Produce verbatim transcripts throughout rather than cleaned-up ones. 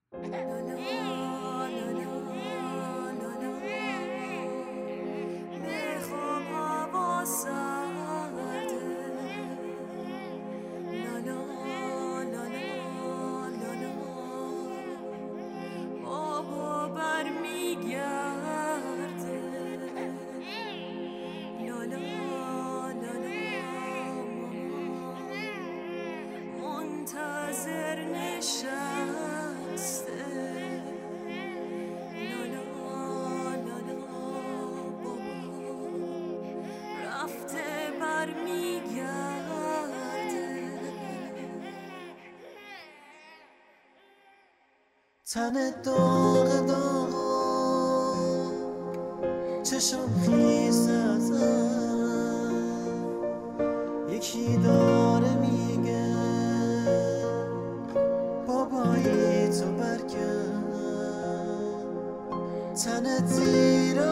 میخوام هوا سرده لالا لالا لالا آبا برمیگرده لالا لالا منتظر نشسته لالا لالا بابا رفته برمیگرده تن داغ داغ چشم خیس ازم یکی داره میگه بابایی تو برگرد تنت زیر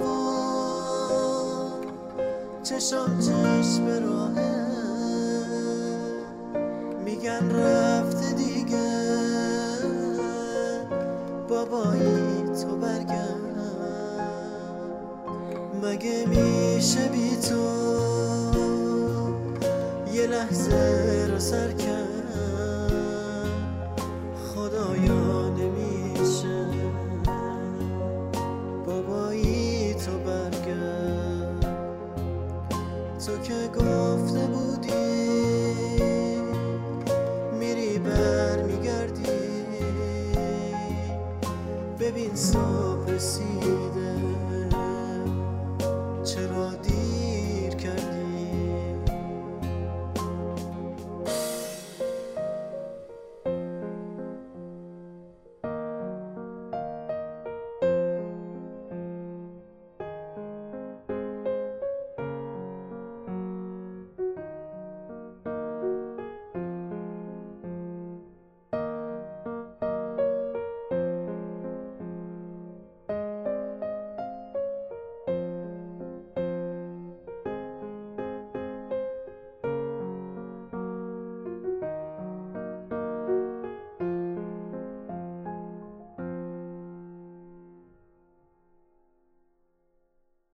آوا چشم چشم به راهه میگن رفته دیگه بابایی تو برگرد مگه میشه بی تو یه لحظه رو سر کرد خدایا نمیشه بابایی تو برگرد تو که گفته بودی میری برمیگردی ببین صبح رسید